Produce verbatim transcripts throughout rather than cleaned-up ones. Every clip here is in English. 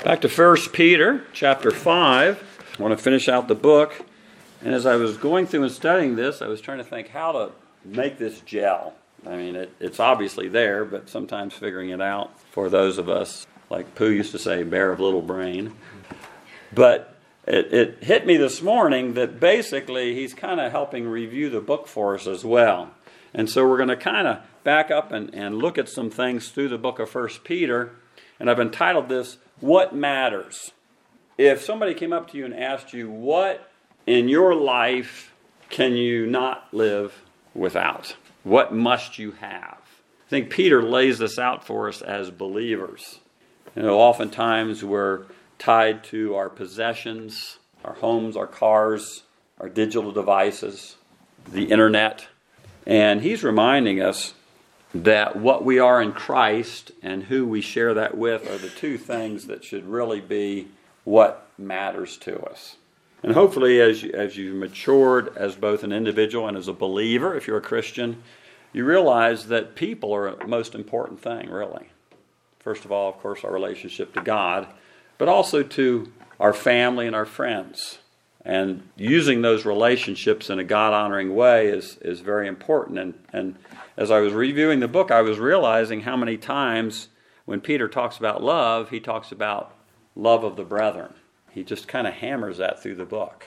Back to First Peter chapter five. I want to finish out the book. And as I was going through and studying this, I was trying to think how to make this gel. I mean, it, it's obviously there, but sometimes figuring it out for those of us, like Pooh used to say, bear of little brain. But it, it hit me this morning that basically he's kind of helping review the book for us as well. And so we're going to kind of back up and, and look at some things through the book of First Peter. And I've entitled this, What Matters? If somebody came up to you and asked you, what in your life can you not live without? What must you have? I think Peter lays this out for us as believers. You know, oftentimes we're tied to our possessions, our homes, our cars, our digital devices, the internet. And he's reminding us that what we are in Christ and who we share that with are the two things that should really be what matters to us. And hopefully as you, as you've matured as both an individual and as a believer, if you're a Christian, you realize that people are the most important thing, really. First of all, of course, our relationship to God, but also to our family and our friends. And using those relationships in a God-honoring way is, is very important. And, and as I was reviewing the book, I was realizing how many times when Peter talks about love, he talks about love of the brethren. He just kind of hammers that through the book.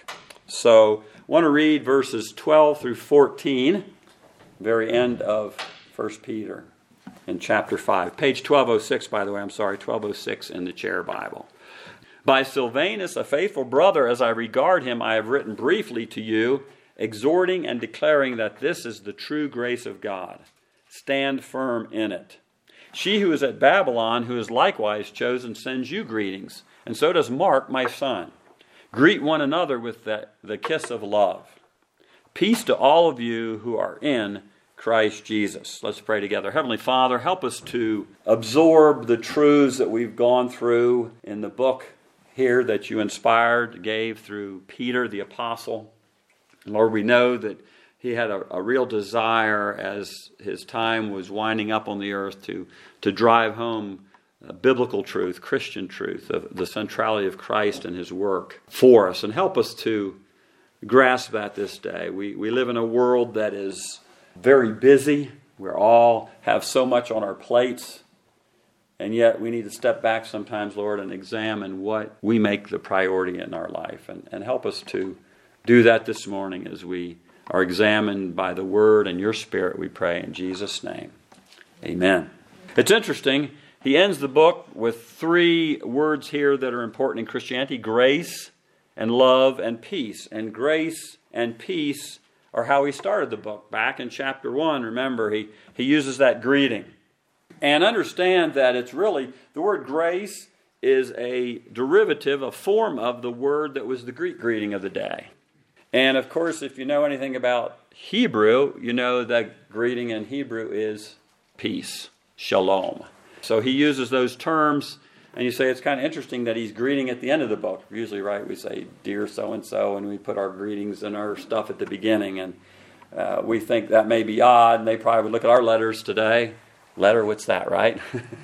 So I want to read verses twelve through fourteen, very end of First Peter in chapter five. Page twelve oh six, by the way, I'm sorry, twelve oh six in the Chair Bible. By Silvanus, a faithful brother, as I regard him, I have written briefly to you, exhorting and declaring that this is the true grace of God. Stand firm in it. She who is at Babylon, who is likewise chosen, sends you greetings, and so does Mark, my son. Greet one another with the, the kiss of love. Peace to all of you who are in Christ Jesus. Let's pray together. Heavenly Father, help us to absorb the truths that we've gone through in the book here that you inspired, gave through Peter the apostle. Lord, we know that he had a, a real desire as his time was winding up on the earth to, to drive home uh, biblical truth, Christian truth, of the centrality of Christ and his work for us. And help us to grasp that this day. We, we live in a world that is very busy. We all have so much on our plates. And yet we need to step back sometimes, Lord, and examine what we make the priority in our life. And, and help us to do that this morning as we are examined by the Word and your Spirit, we pray in Jesus' name. Amen. It's interesting. He ends the book with three words here that are important in Christianity: grace and love and peace. And grace and peace are how he started the book. Back in chapter one, remember, he, he uses that greeting. And understand that it's really, the word grace is a derivative, a form of the word that was the Greek greeting of the day. And of course, if you know anything about Hebrew, you know that greeting in Hebrew is peace, shalom. So he uses those terms, and you say it's kind of interesting that he's greeting at the end of the book. Usually, right, we say, dear so-and-so, and we put our greetings and our stuff at the beginning. And uh, we think that may be odd, and they probably would look at our letters today. Letter, what's that, right?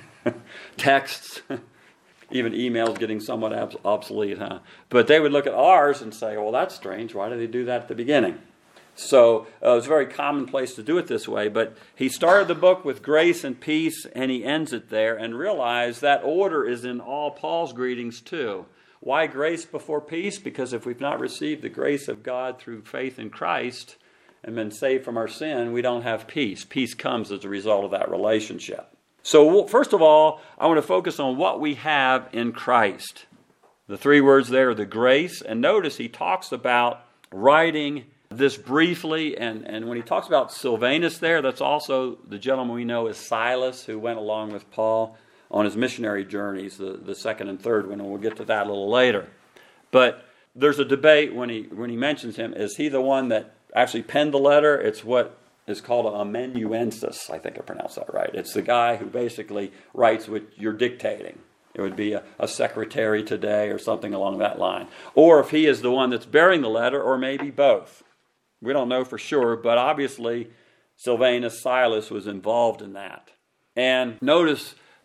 Texts, even emails getting somewhat obsolete, huh? But they would look at ours and say, well, that's strange. Why do they do that at the beginning? So uh, it was a very commonplace to do it this way. But he started the book with grace and peace, and he ends it there. And realize that order is in all Paul's greetings too. Why grace before peace? Because if we've not received the grace of God through faith in Christ and been saved from our sin, we don't have peace. Peace comes as a result of that relationship. So first of all, I want to focus on what we have in Christ. The three words there are the grace. And notice he talks about writing this briefly. And, and when he talks about Silvanus there, that's also the gentleman we know as Silas, who went along with Paul on his missionary journeys, the, the second and third one. And we'll get to that a little later. But there's a debate when he when he mentions him. Is he the one that actually penned the letter? It's what is called an amanuensis. I think I pronounced that right. It's the guy who basically writes what you're dictating. It would be a, a secretary today or something along that line. Or if he is the one that's bearing the letter, or maybe both. We don't know for sure, but obviously Silvanus, Silas was involved in that. And notice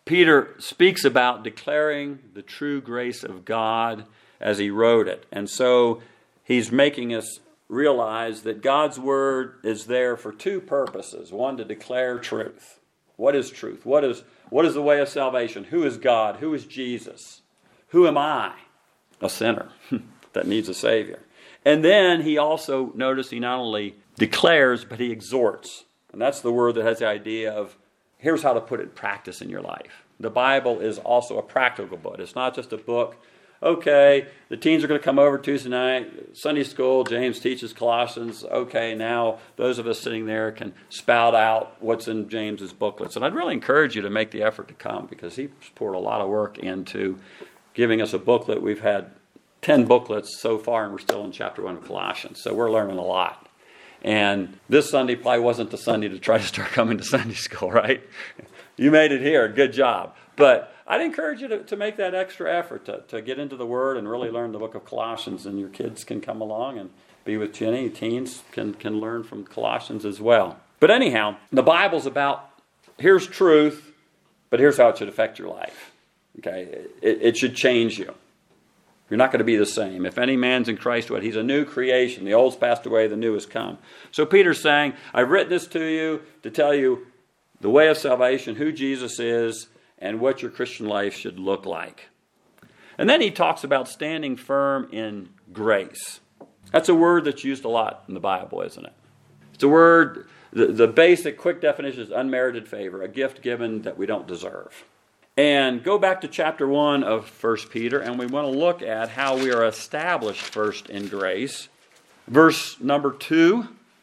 Peter speaks about declaring the true grace of God as he wrote it. And so he's making us realize that God's word is there for two purposes. One, to declare truth. What is truth? What is, what is the way of salvation? Who is God? Who is Jesus? Who am I? A sinner that needs a Savior. And then he also, notice he not only declares, but he exhorts. And that's the word that has the idea of, here's how to put it in practice in your life. The Bible is also a practical book. It's not just a book. Okay, the teens are going to come over Tuesday night, Sunday school, James teaches Colossians. Okay, now those of us sitting there can spout out what's in James's booklets. And I'd really encourage you to make the effort to come, because he's poured a lot of work into giving us a booklet. We've had ten booklets so far, and we're still in chapter one of Colossians. So we're learning a lot. And this Sunday probably wasn't the Sunday to try to start coming to Sunday school, right? You made it here. Good job. But I'd encourage you to, to make that extra effort to, to get into the Word and really learn the book of Colossians. And your kids can come along and be with Jenny. Teens can, can learn from Colossians as well. But anyhow, the Bible's about, here's truth, but here's how it should affect your life. Okay, It, it should change you. You're not going to be the same. If any man's in Christ, what? He's a new creation. The old's passed away, the new has come. So Peter's saying, I've written this to you to tell you the way of salvation, who Jesus is, and what your Christian life should look like. And then he talks about standing firm in grace. That's a word that's used a lot in the Bible, isn't it? It's a word, the, the basic quick definition is unmerited favor, a gift given that we don't deserve. And go back to chapter one of First Peter, and we want to look at how we are established first in grace. Verse number two,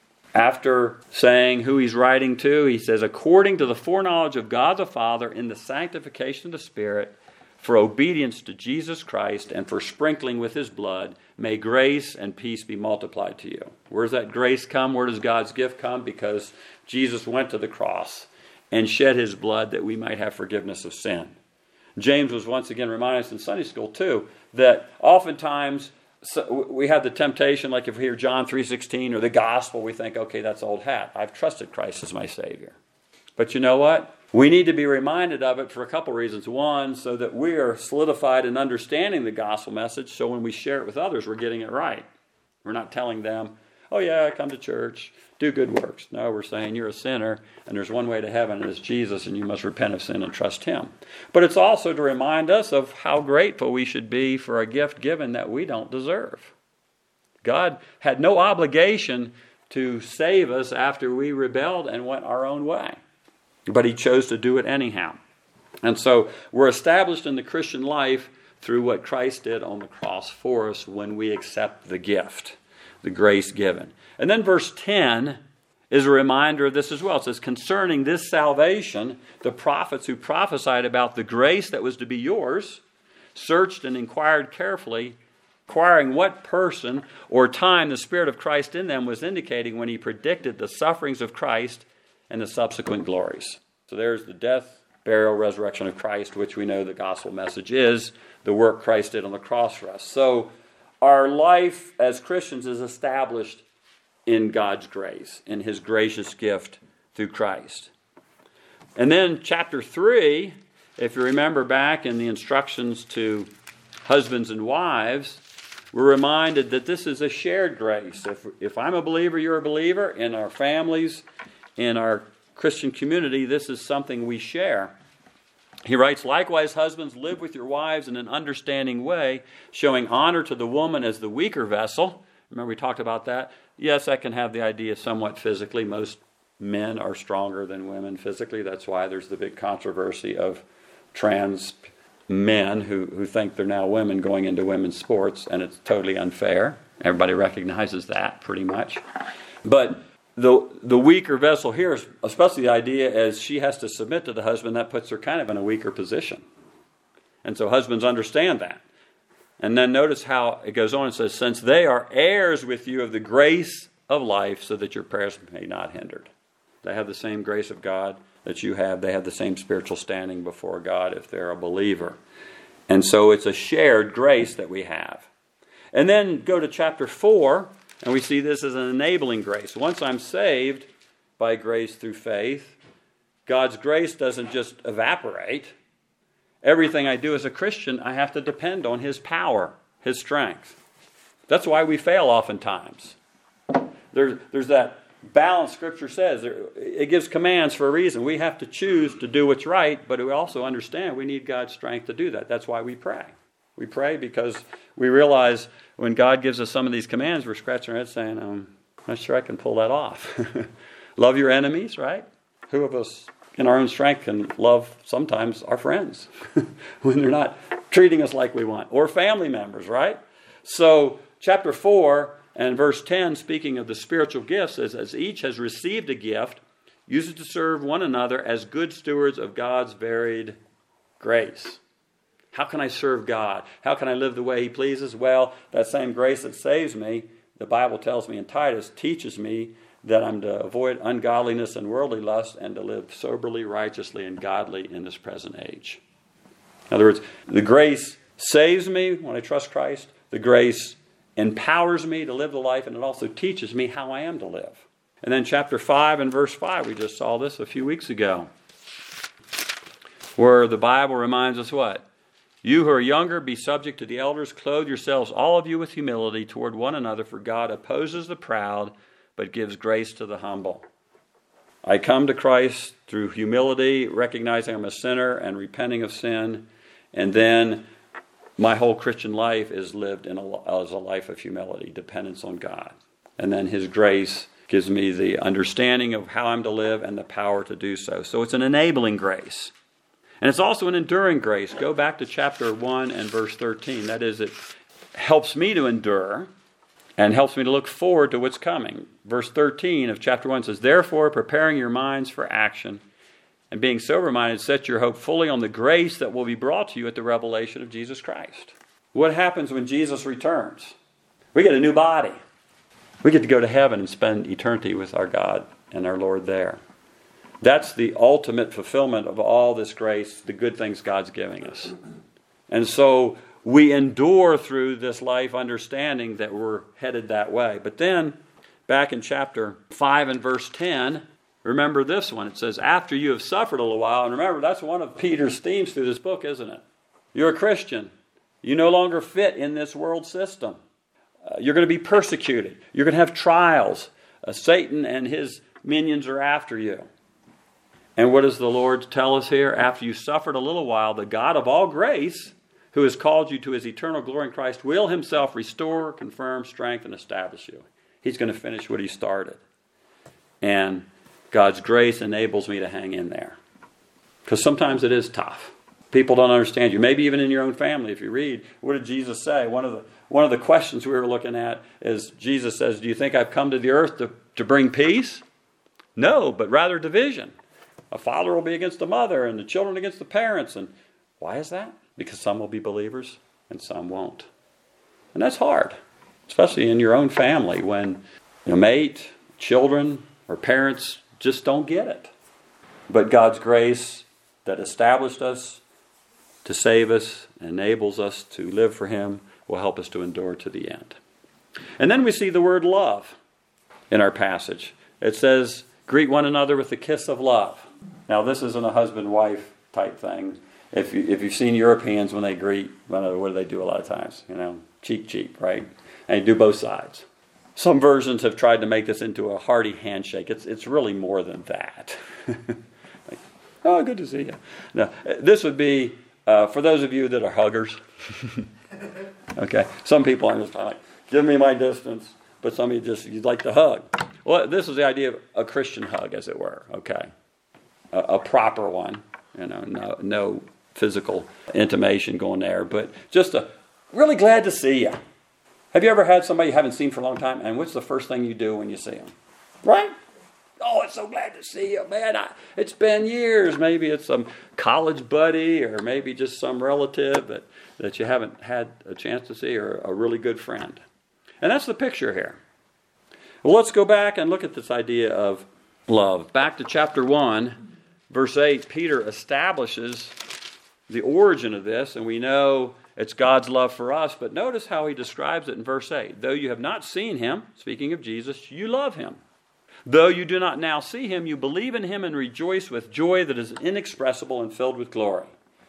after saying who he's writing to, he says, according to the foreknowledge of God the Father in the sanctification of the Spirit, for obedience to Jesus Christ and for sprinkling with his blood, may grace and peace be multiplied to you. Where does that grace come? Where does God's gift come? Because Jesus went to the cross and shed his blood that we might have forgiveness of sin. James was once again reminding us in Sunday school too, that oftentimes so we have the temptation, like if we hear John three sixteen or the gospel, we think, okay, that's old hat. I've trusted Christ as my Savior. But you know what? We need to be reminded of it for a couple reasons. One, so that we are solidified in understanding the gospel message, so when we share it with others, we're getting it right. We're not telling them, oh yeah, come to church, do good works. No, we're saying you're a sinner, and there's one way to heaven, and it's Jesus, and you must repent of sin and trust him. But it's also to remind us of how grateful we should be for a gift given that we don't deserve. God had no obligation to save us after we rebelled and went our own way. But he chose to do it anyhow. And so we're established in the Christian life through what Christ did on the cross for us when we accept the gift, the grace given. And then verse ten is a reminder of this as well. It says, concerning this salvation, the prophets who prophesied about the grace that was to be yours, searched and inquired carefully, inquiring what person or time the Spirit of Christ in them was indicating when he predicted the sufferings of Christ and the subsequent glories. So there's the death, burial, resurrection of Christ, which we know the gospel message is, the work Christ did on the cross for us. So our life as Christians is established in God's grace, in his gracious gift through Christ. And then chapter three, if you remember back in the instructions to husbands and wives, we're reminded that this is a shared grace. If, if I'm a believer, you're a believer. In our families, in our Christian community, this is something we share. He writes, likewise, husbands, live with your wives in an understanding way, showing honor to the woman as the weaker vessel. Remember we talked about that? Yes, I can have the idea somewhat physically. Most men are stronger than women physically. That's why there's the big controversy of trans men who, who think they're now women going into women's sports, and it's totally unfair. Everybody recognizes that pretty much. But the the weaker vessel here is especially the idea as she has to submit to the husband, that puts her kind of in a weaker position. And so husbands understand that. And then notice how it goes on and says, since they are heirs with you of the grace of life, so that your prayers may not be hindered. They have the same grace of God that you have. They have the same spiritual standing before God if they're a believer. And so it's a shared grace that we have. And then go to chapter four, and we see this as an enabling grace. Once I'm saved by grace through faith, God's grace doesn't just evaporate. everything I do as a Christian, I have to depend on His power, His strength. That's why we fail oftentimes. There's, there's that balance Scripture says. It gives commands for a reason. We have to choose to do what's right, but we also understand we need God's strength to do that. That's why we pray. We pray because we realize when God gives us some of these commands, we're scratching our heads saying, um, I'm not sure I can pull that off. Love your enemies, right? Who of us in our own strength can love sometimes our friends when they're not treating us like we want? Or family members, right? So chapter four and verse ten, speaking of the spiritual gifts, says, as each has received a gift, use it to serve one another as good stewards of God's varied grace. How can I serve God? How can I live the way He pleases? Well, that same grace that saves me, the Bible tells me in Titus, teaches me that I'm to avoid ungodliness and worldly lust and to live soberly, righteously, and godly in this present age. In other words, the grace saves me when I trust Christ. The grace empowers me to live the life, and it also teaches me how I am to live. And then chapter five and verse five, we just saw this a few weeks ago, where the Bible reminds us what? You who are younger, be subject to the elders. Clothe yourselves, all of you, with humility toward one another, for God opposes the proud, but gives grace to the humble. I come to Christ through humility, recognizing I'm a sinner and repenting of sin, and then my whole Christian life is lived in a, as a life of humility, dependence on God. And then His grace gives me the understanding of how I'm to live and the power to do so. So it's an enabling grace. And it's also an enduring grace. Go back to chapter one and verse thirteen. That is, it helps me to endure and helps me to look forward to what's coming. Verse thirteen of chapter one says, therefore, preparing your minds for action and being sober-minded, set your hope fully on the grace that will be brought to you at the revelation of Jesus Christ. What happens when Jesus returns? We get a new body. We get to go to heaven and spend eternity with our God and our Lord there. That's the ultimate fulfillment of all this grace, the good things God's giving us. And so we endure through this life understanding that we're headed that way. But then, back in chapter five and verse ten, remember this one. It says, after you have suffered a little while, and remember, that's one of Peter's themes through this book, isn't it? You're a Christian. You no longer fit in this world system. Uh, you're going to be persecuted. You're going to have trials. Uh, Satan and his minions are after you. And what does the Lord tell us here? After you suffered a little while, the God of all grace, who has called you to His eternal glory in Christ, will Himself restore, confirm, strengthen, and establish you. He's going to finish what He started. And God's grace enables me to hang in there. Because sometimes it is tough. People don't understand you. Maybe even in your own family, if you read, what did Jesus say? One of the one of the questions we were looking at is Jesus says, do you think I've come to the earth to, to bring peace? No, but rather division. A father will be against the mother and the children against the parents. And why is that? Because some will be believers and some won't. And that's hard, especially in your own family when your mate, children, or parents just don't get it. But God's grace that established us to save us, enables us to live for Him, will help us to endure to the end. And then we see the word love in our passage. It says, greet one another with the kiss of love. Now, this isn't a husband-wife type thing. If, you, if you've seen Europeans when they greet, what do they do a lot of times? You know, cheek, cheek, right? And you do both sides. Some versions have tried to make this into a hearty handshake. It's it's really more than that. Like, oh, good to see you. No, this would be, uh, for those of you that are huggers. Okay, some people are just like, give me my distance, but some of you just, you'd like to hug. Well, this is the idea of a Christian hug, as it were, okay? A, a proper one, you know, no, no physical intimation going there, but just a, really glad to see you. Have you ever had somebody you haven't seen for a long time, and what's the first thing you do when you see them? Right? Oh, it's so glad to see you, man. I, it's been years. Maybe it's some college buddy or maybe just some relative that, that you haven't had a chance to see, or a really good friend. And that's the picture here. Well, let's go back and look at this idea of love. Back to chapter one, verse eight, Peter establishes the origin of this, and we know it's God's love for us, but notice how he describes it in verse eight. Though you have not seen Him, speaking of Jesus, you love Him. Though you do not now see Him, you believe in Him and rejoice with joy that is inexpressible and filled with glory.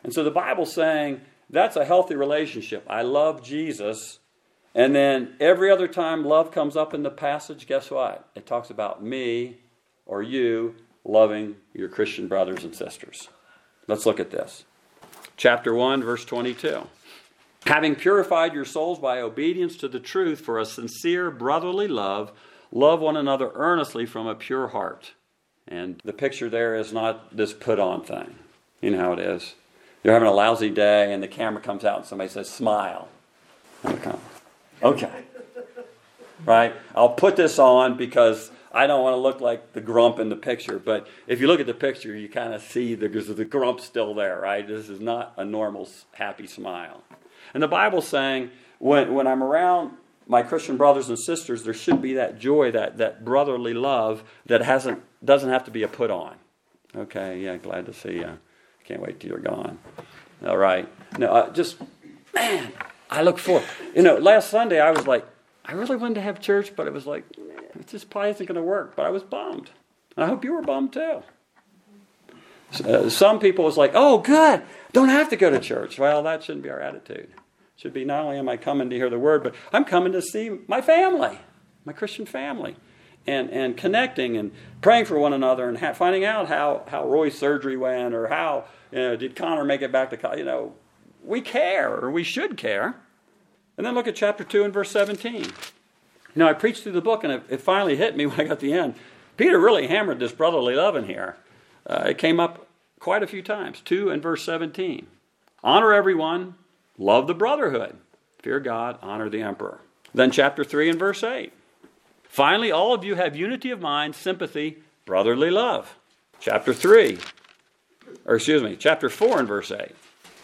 And so the Bible's saying that's a healthy relationship. I love Jesus. And then every other time love comes up in the passage, guess what? It talks about me or you loving your Christian brothers and sisters. Let's look at this. Chapter one, verse twenty-two. Having purified your souls by obedience to the truth for a sincere brotherly love, love one another earnestly from a pure heart. And the picture there is not this put-on thing. You know how it is. You're having a lousy day and the camera comes out and somebody says, smile. Okay. Okay. Right? I'll put this on because I don't want to look like the grump in the picture. But if you look at the picture, you kind of see the, the grump still there, right? This is not a normal, happy smile. And the Bible's saying, when, when I'm around my Christian brothers and sisters, there should be that joy, that, that brotherly love that hasn't doesn't have to be a put on. Okay, yeah, glad to see you. Can't wait till you're gone. All right. No, uh, just, man, I look forward. You know, last Sunday I was like, I really wanted to have church, but it was like, it just probably isn't going to work. But I was bummed. I hope you were bummed too. Uh, some people was like, oh, good, don't have to go to church. Well, that shouldn't be our attitude. It should be not only am I coming to hear the word, but I'm coming to see my family, my Christian family, and and connecting and praying for one another and ha- finding out how, how Roy's surgery went or how, you know, did Connor make it back to college. You know, we care, or we should care. And then look at chapter two and verse seventeen. You know, I preached through the book, and it, it finally hit me when I got to the end. Peter really hammered this brotherly love in here. Uh, it came up quite a few times. two and verse seventeen. Honor everyone, love the brotherhood, fear God, honor the emperor. Then chapter three and verse eight. Finally, all of you have unity of mind, sympathy, brotherly love. Chapter three, or excuse me, chapter four and verse eight.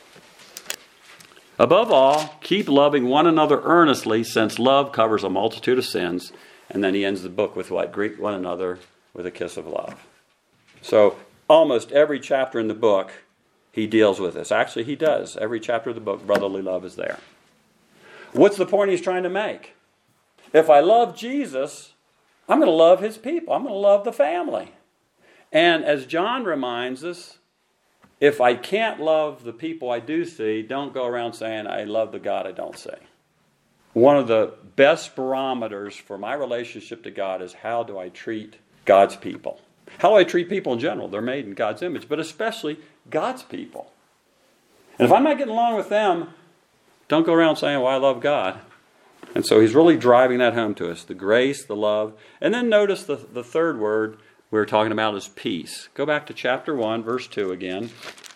Above all, keep loving one another earnestly, since love covers a multitude of sins. And then he ends the book with what? Greet one another with a kiss of love. So almost every chapter in the book, he deals with this. Actually, he does. Every chapter of the book, brotherly love is there. What's the point he's trying to make? If I love Jesus, I'm going to love his people. I'm going to love the family. And as John reminds us, if I can't love the people I do see, don't go around saying, I love the God I don't see. One of the best barometers for my relationship to God is how do I treat God's people? How do I treat people in general? They're made in God's image, but especially God's people. And if I'm not getting along with them, don't go around saying, well, I love God. And so he's really driving that home to us, the grace, the love. And then notice the, the third word we were talking about is peace. Go back to chapter one, verse two again.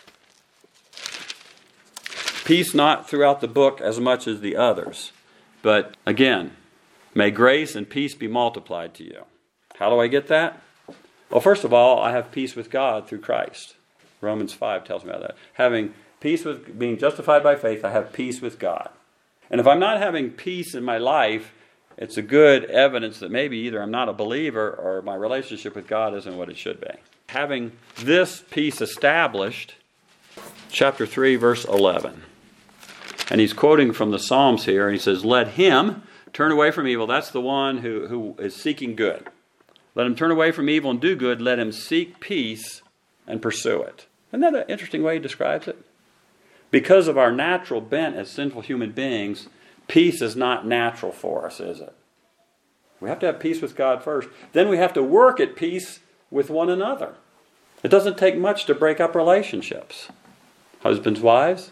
Peace not throughout the book as much as the others. But again, may grace and peace be multiplied to you. How do I get that? Well, first of all, I have peace with God through Christ. Romans five tells me about that. Having peace with being justified by faith, I have peace with God. And if I'm not having peace in my life, it's a good evidence that maybe either I'm not a believer or my relationship with God isn't what it should be. Having this peace established, chapter three, verse eleven. And he's quoting from the Psalms here, and he says, let him turn away from evil. That's the one who, who is seeking good. Let him turn away from evil and do good. Let him seek peace and pursue it. Isn't that an interesting way he describes it? Because of our natural bent as sinful human beings, peace is not natural for us, is it? We have to have peace with God first. Then we have to work at peace with one another. It doesn't take much to break up relationships. Husbands, wives.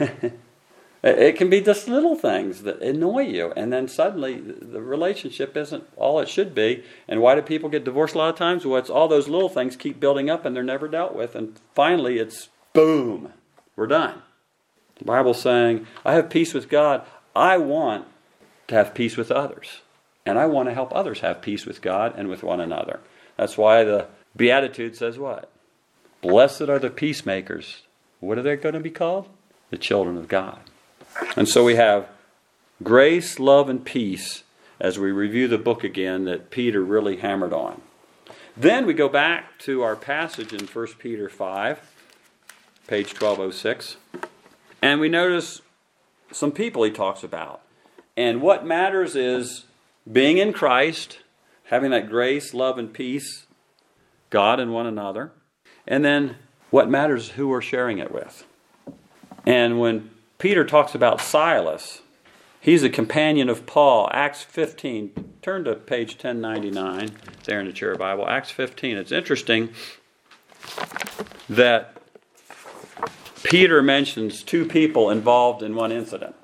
It can be just little things that annoy you. And then suddenly the relationship isn't all it should be. And why do people get divorced a lot of times? Well, it's all those little things keep building up and they're never dealt with. And finally it's boom, we're done. The Bible's saying, I have peace with God. I want to have peace with others. And I want to help others have peace with God and with one another. That's why the Beatitude says what? Blessed are the peacemakers. What are they going to be called? The children of God. And so we have grace, love, and peace as we review the book again that Peter really hammered on. Then we go back to our passage in First Peter five, page twelve oh six. And we notice some people he talks about. And what matters is being in Christ, having that grace, love, and peace, God and one another. And then what matters is who we're sharing it with. And when Peter talks about Silas, he's a companion of Paul. Acts fifteen. Turn to page ten ninety-nine there in the Chair Bible. Acts fifteen. It's interesting that Peter mentions two people involved in one incident.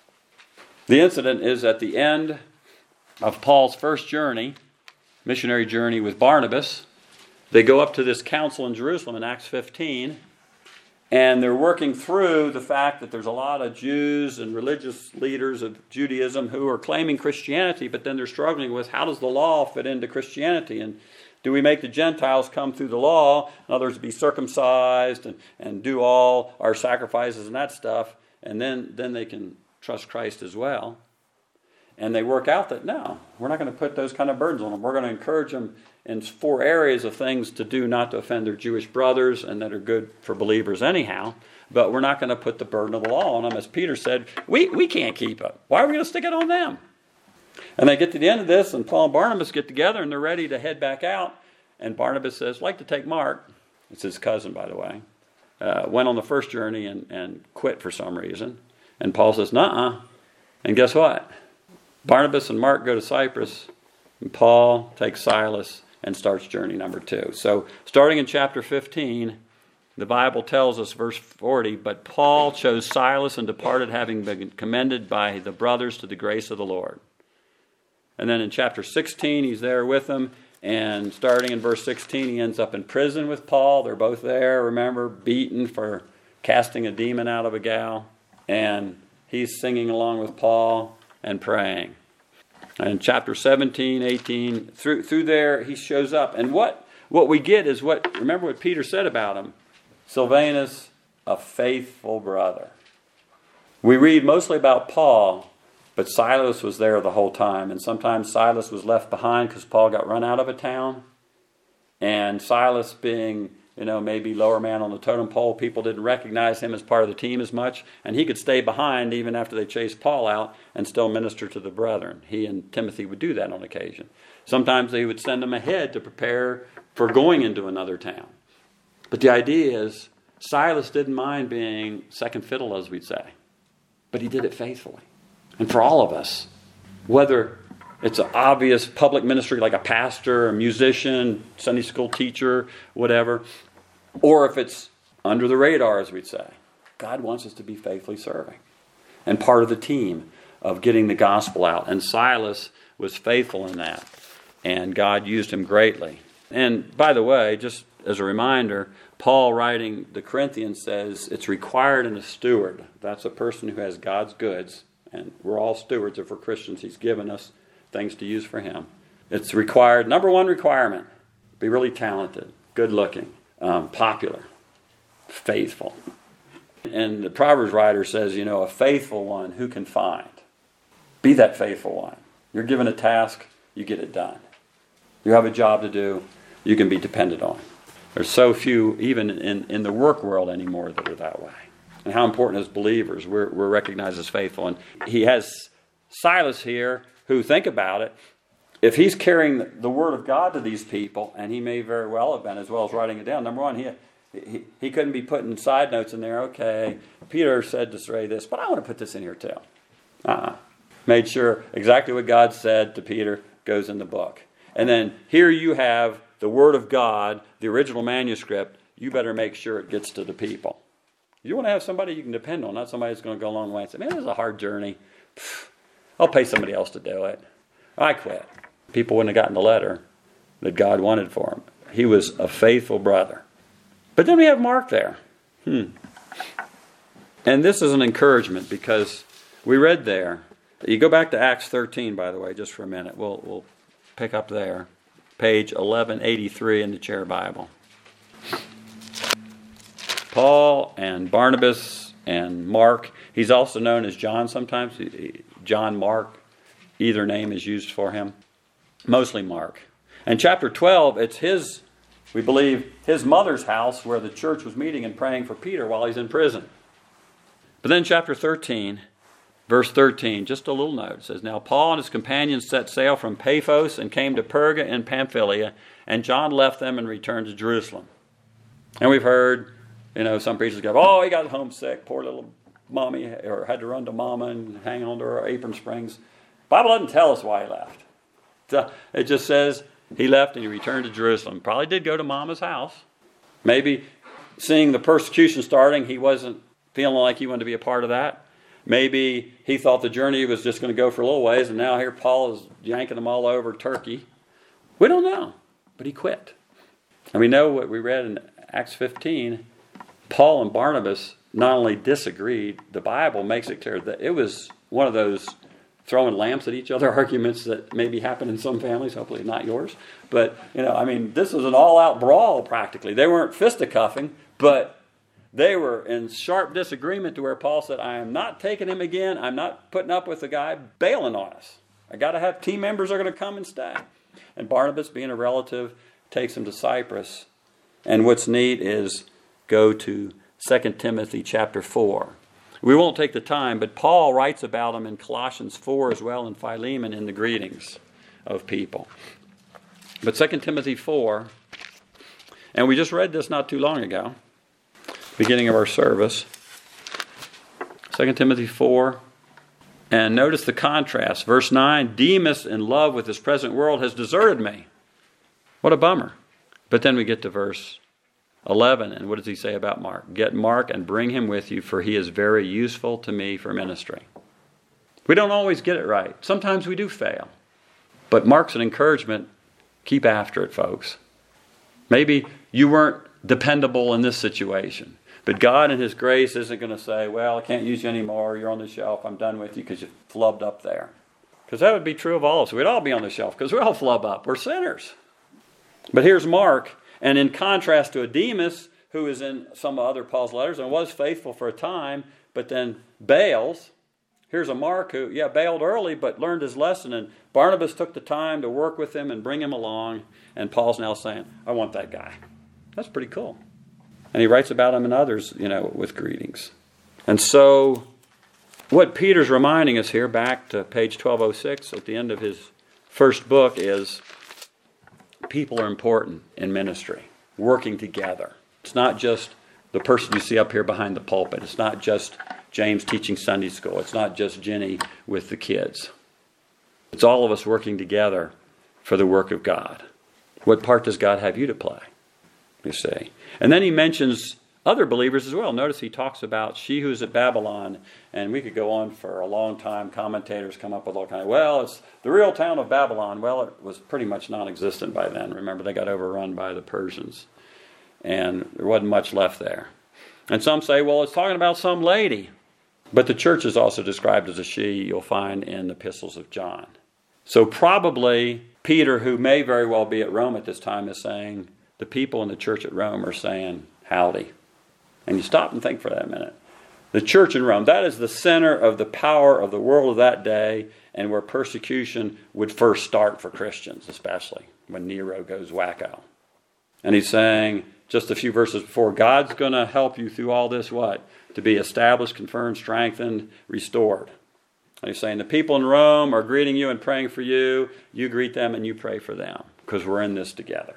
The incident is at the end of Paul's first journey, missionary journey with Barnabas. They go up to this council in Jerusalem in Acts fifteen, and they're working through the fact that there's a lot of Jews and religious leaders of Judaism who are claiming Christianity, but then they're struggling with how does the law fit into Christianity, and do we make the Gentiles come through the law, in other words, be circumcised and, and do all our sacrifices and that stuff, and then, then they can trust Christ as well. And they work out that, no, we're not going to put those kind of burdens on them. We're going to encourage them in four areas of things to do not to offend their Jewish brothers and that are good for believers anyhow. But we're not going to put the burden of the law on them. As Peter said, we, we can't keep it. Why are we going to stick it on them? And they get to the end of this, and Paul and Barnabas get together, and they're ready to head back out. And Barnabas says, I'd like to take Mark. It's his cousin, by the way. Uh, went on the first journey and, and quit for some reason. And Paul says, nuh-uh. And guess what? Barnabas and Mark go to Cyprus, and Paul takes Silas and starts journey number two. So starting in chapter fifteen, the Bible tells us, verse forty, but Paul chose Silas and departed, having been commended by the brothers to the grace of the Lord. And then in chapter sixteen, he's there with them, and starting in verse sixteen, he ends up in prison with Paul. They're both there, remember, beaten for casting a demon out of a gal. And he's singing along with Paul and praying. And chapter seventeen, eighteen, through through there, he shows up. And what, what we get is what, remember what Peter said about him. Silvanus, a faithful brother. We read mostly about Paul, but Silas was there the whole time. And sometimes Silas was left behind because Paul got run out of a town. And Silas being, you know, maybe lower man on the totem pole, people didn't recognize him as part of the team as much. And he could stay behind even after they chased Paul out and still minister to the brethren. He and Timothy would do that on occasion. Sometimes they would send him ahead to prepare for going into another town. But the idea is, Silas didn't mind being second fiddle, as we'd say. But he did it faithfully. And for all of us, whether it's an obvious public ministry like a pastor, a musician, Sunday school teacher, whatever, or if it's under the radar, as we'd say, God wants us to be faithfully serving and part of the team of getting the gospel out. And Silas was faithful in that, and God used him greatly. And by the way, just as a reminder, Paul writing the Corinthians says it's required in a steward. That's a person who has God's goods, and we're all stewards if we're Christians. He's given us things to use for him. It's required, number one requirement, be really talented, good looking, um, popular, faithful. And the Proverbs writer says, you know, a faithful one who can find? Be that faithful one. You're given a task, you get it done. You have a job to do, you can be depended on. There's so few, even in, in the work world anymore, that are that way. And how important as believers, we're, we're recognized as faithful. And he has Silas here, who, think about it, if he's carrying the, the word of God to these people, and he may very well have been, as well as writing it down, number one, he he, he couldn't be putting side notes in there, okay, Peter said to say this, but I want to put this in here too. Uh-uh. Made sure exactly what God said to Peter goes in the book. And then here you have the Word of God, the original manuscript. You better make sure it gets to the people. You want to have somebody you can depend on, not somebody that's going to go a long way and say, man, this is a hard journey. Pfft, I'll pay somebody else to do it. I quit. People wouldn't have gotten the letter that God wanted for him. He was a faithful brother. But then we have Mark there. Hmm. And this is an encouragement because we read there. You go back to Acts thirteen, by the way, just for a minute. We'll, we'll pick up there. Page eleven eighty-three in the Chair Bible. Paul and Barnabas and Mark. He's also known as John sometimes. John Mark. Either name is used for him. Mostly Mark. And chapter twelve, it's his, we believe, his mother's house where the church was meeting and praying for Peter while he's in prison. But then chapter thirteen, verse thirteen, just a little note. It says, now Paul and his companions set sail from Paphos and came to Perga in Pamphylia, and John left them and returned to Jerusalem. And we've heard, You know, some preachers go, oh, he got homesick, poor little mommy, or had to run to mama and hang on to her apron strings. The Bible doesn't tell us why he left. It just says he left and he returned to Jerusalem. Probably did go to mama's house. Maybe seeing the persecution starting, he wasn't feeling like he wanted to be a part of that. Maybe he thought the journey was just going to go for a little ways, and now here Paul is yanking them all over Turkey. We don't know, but he quit. And we know what we read in Acts fifteen. Paul and Barnabas not only disagreed, the Bible makes it clear that it was one of those throwing lamps at each other arguments that maybe happen in some families, hopefully not yours. But, you know, I mean, this was an all-out brawl practically. They weren't fisticuffing, but they were in sharp disagreement to where Paul said, I am not taking him again. I'm not putting up with the guy bailing on us. I got to have team members that are going to come and stay. And Barnabas, being a relative, takes him to Cyprus. And what's neat is go to Second Timothy chapter four. We won't take the time, but Paul writes about him in Colossians four as well, and Philemon in the greetings of people. But Second Timothy four, and we just read this not too long ago, beginning of our service. Second Timothy four, and notice the contrast. Verse nine, Demas, in love with this present world, has deserted me. What a bummer. But then we get to verse eleven, and what does he say about Mark? Get Mark and bring him with you, for he is very useful to me for ministry. We don't always get it right. Sometimes we do fail. But Mark's an encouragement. Keep after it, folks. Maybe you weren't dependable in this situation, but God in his grace isn't going to say, well, I can't use you anymore. You're on the shelf. I'm done with you because you flubbed up there. Because that would be true of all of us. We'd all be on the shelf because we all flub up. We're sinners. But here's Mark. And in contrast to a Demas, who is in some other Paul's letters and was faithful for a time, but then bails. Here's a Mark who, yeah, bailed early, but learned his lesson. And Barnabas took the time to work with him and bring him along. And Paul's now saying, I want that guy. That's pretty cool. And he writes about him and others, you know, with greetings. And so what Peter's reminding us here, back to page twelve oh six at the end of his first book, is people are important in ministry, working together. It's not just the person you see up here behind the pulpit. It's not just James teaching Sunday school. It's not just Jenny with the kids. It's all of us working together for the work of God. What part does God have you to play? You see. And then he mentions other believers as well. Notice he talks about she who's at Babylon, and we could go on for a long time. Commentators come up with all kinds of, well, it's the real town of Babylon. Well, it was pretty much non-existent by then. Remember, they got overrun by the Persians, and there wasn't much left there. And some say, well, it's talking about some lady. But the church is also described as a she, you'll find in the epistles of John. So probably Peter, who may very well be at Rome at this time, is saying, the people in the church at Rome are saying, howdy. And you stop and think for that minute. The church in Rome, that is the center of the power of the world of that day, and where persecution would first start for Christians, especially when Nero goes wacko. And he's saying, just a few verses before, God's going to help you through all this, what? To be established, confirmed, strengthened, restored. And he's saying, the people in Rome are greeting you and praying for you. You greet them and you pray for them, because we're in this together.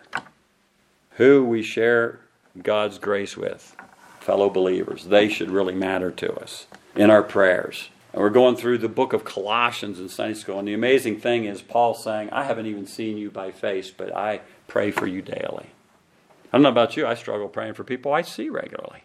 Who we share God's grace with, fellow believers. They should really matter to us in our prayers. And we're going through the book of Colossians in Sunday school. And the amazing thing is Paul saying, I haven't even seen you by face, but I pray for you daily. I don't know about you. I struggle praying for people I see regularly.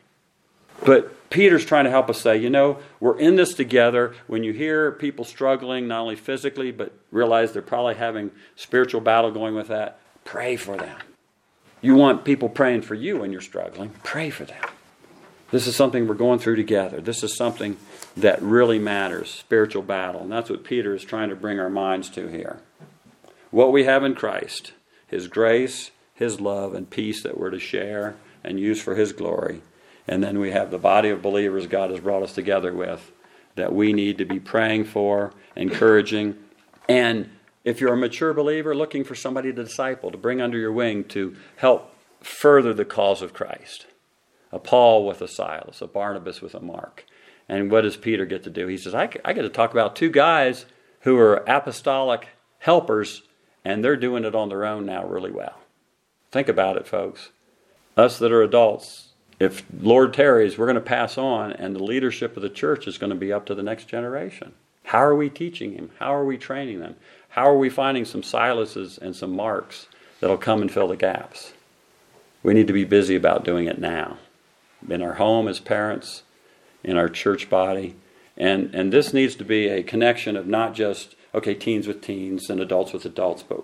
But Peter's trying to help us say, you know, we're in this together. When you hear people struggling, not only physically, but realize they're probably having spiritual battle going with that, pray for them. You want people praying for you when you're struggling, pray for them. This is something we're going through together. This is something that really matters, spiritual battle. And that's what Peter is trying to bring our minds to here. What we have in Christ, His grace, His love, and peace that we're to share and use for His glory. And then we have the body of believers God has brought us together with that we need to be praying for, encouraging. And if you're a mature believer, looking for somebody to disciple, to bring under your wing to help further the cause of Christ. A Paul with a Silas, a Barnabas with a Mark. And what does Peter get to do? He says, I, I get to talk about two guys who are apostolic helpers, and they're doing it on their own now really well. Think about it, folks. Us that are adults if Lord tarries, we're going to pass on, and the leadership of the church is going to be up to the next generation. How are we teaching him? How are we training them? How are we finding some Silases and some Marks that'll come and fill the gaps? We need to be busy about doing it now. In our home as parents, in our church body. And, and this needs to be a connection of not just, okay, teens with teens and adults with adults, but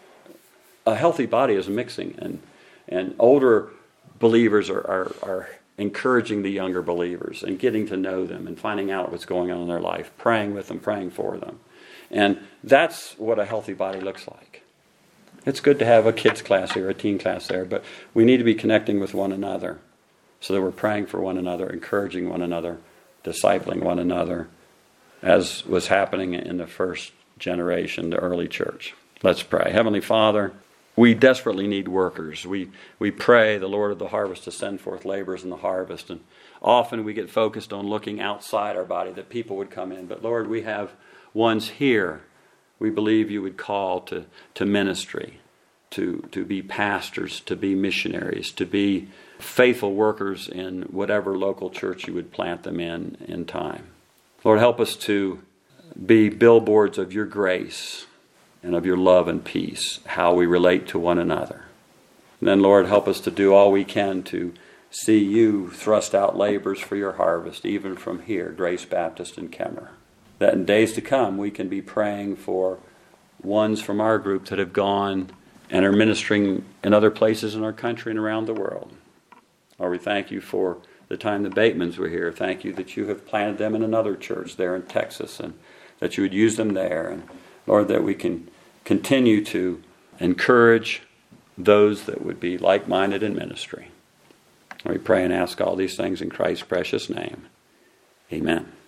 a healthy body is mixing. And, and older believers are, are, are encouraging the younger believers and getting to know them and finding out what's going on in their life, praying with them, praying for them. And that's what a healthy body looks like. It's good to have a kids class here, a teen class there, but we need to be connecting with one another so that we're praying for one another, encouraging one another, discipling one another, as was happening in the first generation, the early church. Let's pray. Heavenly Father, we desperately need workers. We we pray the Lord of the harvest to send forth laborers in the harvest. And often we get focused on looking outside our body, that people would come in. But Lord, we have ones here we believe you would call to, to ministry, to, to be pastors, to be missionaries, to be faithful workers in whatever local church you would plant them in in time. Lord, help us to be billboards of your grace and of your love and peace, how we relate to one another. And then, Lord, help us to do all we can to see you thrust out laborers for your harvest, even from here, Grace Baptist in Kemmer. That in days to come we can be praying for ones from our group that have gone and are ministering in other places in our country and around the world. Lord, we thank you for the time the Batemans were here. Thank you that you have planted them in another church there in Texas, and that you would use them there. And Lord, that we can continue to encourage those that would be like-minded in ministry. We pray and ask all these things in Christ's precious name. Amen.